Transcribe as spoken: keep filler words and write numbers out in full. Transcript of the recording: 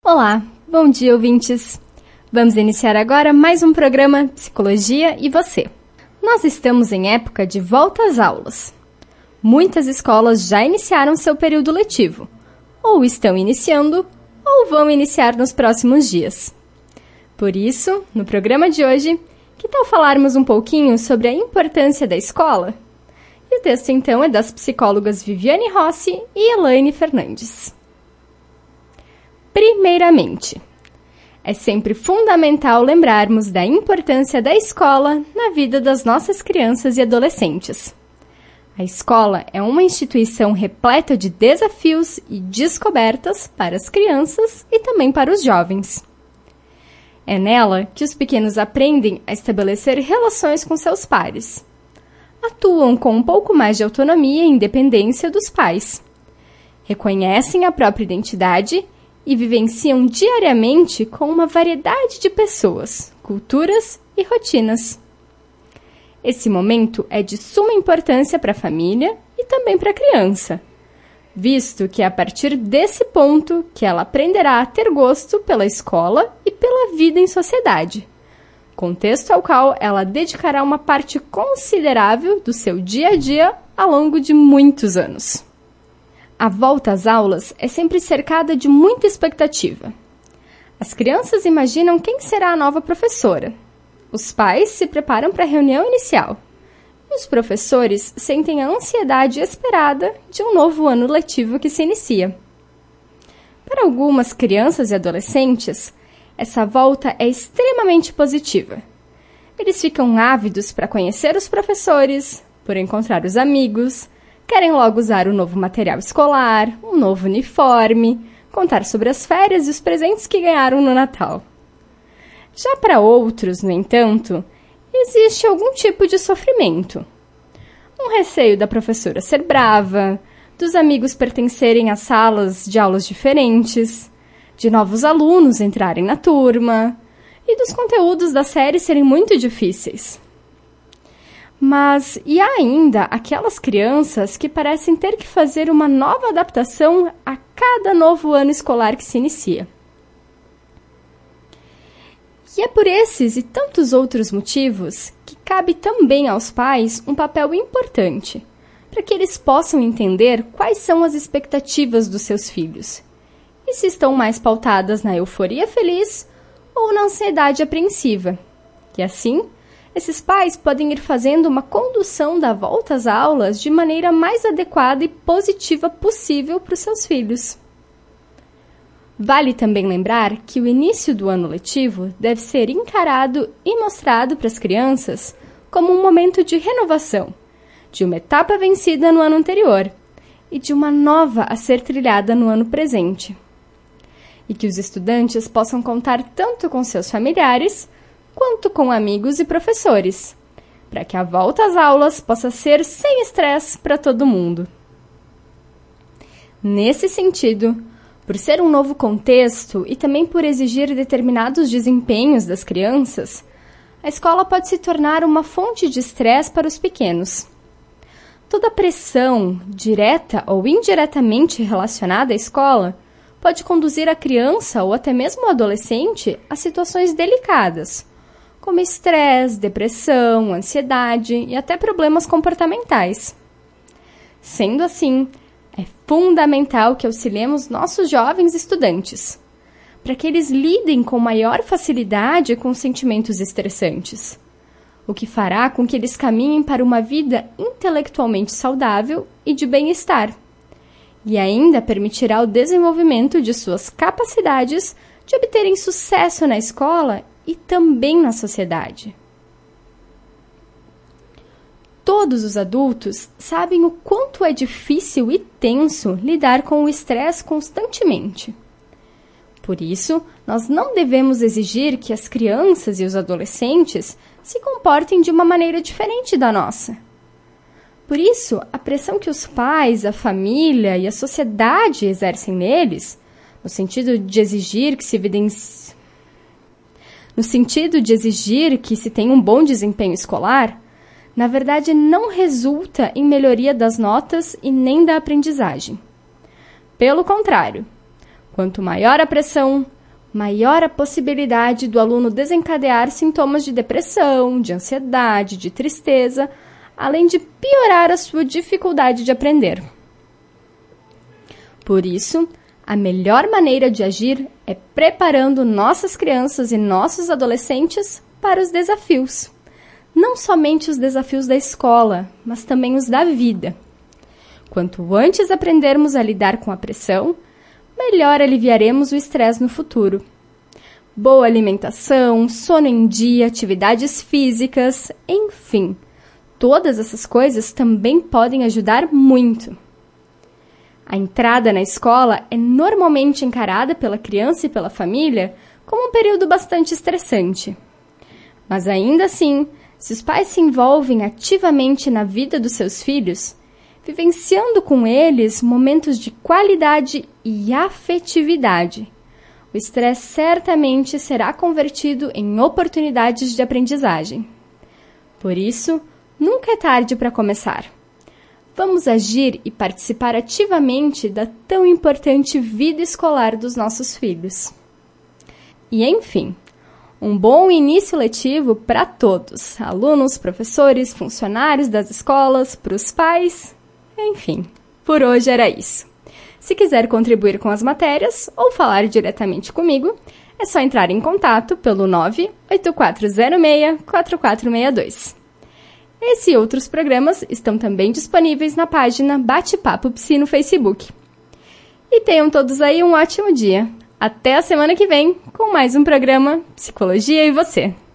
Olá, bom dia, ouvintes! Vamos iniciar agora mais um programa Psicologia e Você. Nós estamos em época de volta às aulas. Muitas escolas já iniciaram seu período letivo, ou estão iniciando, ou vão iniciar nos próximos dias. Por isso, no programa de hoje, que tal falarmos um pouquinho sobre a importância da escola? E o texto, então, é das psicólogas Viviane Rossi e Elaine Fernandes. Primeiramente, é sempre fundamental lembrarmos da importância da escola na vida das nossas crianças e adolescentes. A escola é uma instituição repleta de desafios e descobertas para as crianças e também para os jovens. É nela que os pequenos aprendem a estabelecer relações com seus pares. Atuam com um pouco mais de autonomia e independência dos pais. Reconhecem a própria identidade e vivenciam diariamente com uma variedade de pessoas, culturas e rotinas. Esse momento é de suma importância para a família e também para a criança, visto que é a partir desse ponto que ela aprenderá a ter gosto pela escola e pela vida em sociedade, contexto ao qual ela dedicará uma parte considerável do seu dia a dia ao longo de muitos anos. A volta às aulas é sempre cercada de muita expectativa. As crianças imaginam quem será a nova professora. Os pais se preparam para a reunião inicial. E os professores sentem a ansiedade esperada de um novo ano letivo que se inicia. Para algumas crianças e adolescentes, essa volta é extremamente positiva. Eles ficam ávidos para conhecer os professores, por encontrar os amigos, querem logo usar o novo material escolar, um novo uniforme, contar sobre as férias e os presentes que ganharam no Natal. Já para outros, no entanto, existe algum tipo de sofrimento. Um receio da professora ser brava, dos amigos pertencerem a salas de aulas diferentes, de novos alunos entrarem na turma e dos conteúdos da série serem muito difíceis. Mas e há ainda aquelas crianças que parecem ter que fazer uma nova adaptação a cada novo ano escolar que se inicia. E é por esses e tantos outros motivos que cabe também aos pais um papel importante, para que eles possam entender quais são as expectativas dos seus filhos, e se estão mais pautadas na euforia feliz ou na ansiedade apreensiva, que assim esses pais podem ir fazendo uma condução da volta às aulas de maneira mais adequada e positiva possível para os seus filhos. Vale também lembrar que o início do ano letivo deve ser encarado e mostrado para as crianças como um momento de renovação, de uma etapa vencida no ano anterior e de uma nova a ser trilhada no ano presente. E que os estudantes possam contar tanto com seus familiares quanto com amigos e professores, para que a volta às aulas possa ser sem estresse para todo mundo. Nesse sentido, por ser um novo contexto e também por exigir determinados desempenhos das crianças, a escola pode se tornar uma fonte de estresse para os pequenos. Toda pressão, direta ou indiretamente relacionada à escola, pode conduzir a criança ou até mesmo o adolescente a situações delicadas, como estresse, depressão, ansiedade e até problemas comportamentais. Sendo assim, é fundamental que auxiliemos nossos jovens estudantes, para que eles lidem com maior facilidade com sentimentos estressantes, o que fará com que eles caminhem para uma vida intelectualmente saudável e de bem-estar, e ainda permitirá o desenvolvimento de suas capacidades de obterem sucesso na escola e também na sociedade. Todos os adultos sabem o quanto é difícil e tenso lidar com o estresse constantemente. Por isso, nós não devemos exigir que as crianças e os adolescentes se comportem de uma maneira diferente da nossa. Por isso, a pressão que os pais, a família e a sociedade exercem neles, no sentido de exigir que se evidencie no sentido de exigir que se tenha um bom desempenho escolar, na verdade não resulta em melhoria das notas e nem da aprendizagem. Pelo contrário, quanto maior a pressão, maior a possibilidade do aluno desencadear sintomas de depressão, de ansiedade, de tristeza, além de piorar a sua dificuldade de aprender. Por isso, a melhor maneira de agir é preparando nossas crianças e nossos adolescentes para os desafios. Não somente os desafios da escola, mas também os da vida. Quanto antes aprendermos a lidar com a pressão, melhor aliviaremos o estresse no futuro. Boa alimentação, sono em dia, atividades físicas, enfim, todas essas coisas também podem ajudar muito. A entrada na escola é normalmente encarada pela criança e pela família como um período bastante estressante. Mas ainda assim, se os pais se envolvem ativamente na vida dos seus filhos, vivenciando com eles momentos de qualidade e afetividade, o estresse certamente será convertido em oportunidades de aprendizagem. Por isso, nunca é tarde para começar. Vamos agir e participar ativamente da tão importante vida escolar dos nossos filhos. E, enfim, um bom início letivo para todos, alunos, professores, funcionários das escolas, para os pais, enfim, por hoje era isso. Se quiser contribuir com as matérias ou falar diretamente comigo, é só entrar em contato pelo nove oito quatro zero seis quatro quatro seis dois. Esse e outros programas estão também disponíveis na página Bate-Papo Psi no Facebook. E tenham todos aí um ótimo dia. Até a semana que vem com mais um programa Psicologia e Você.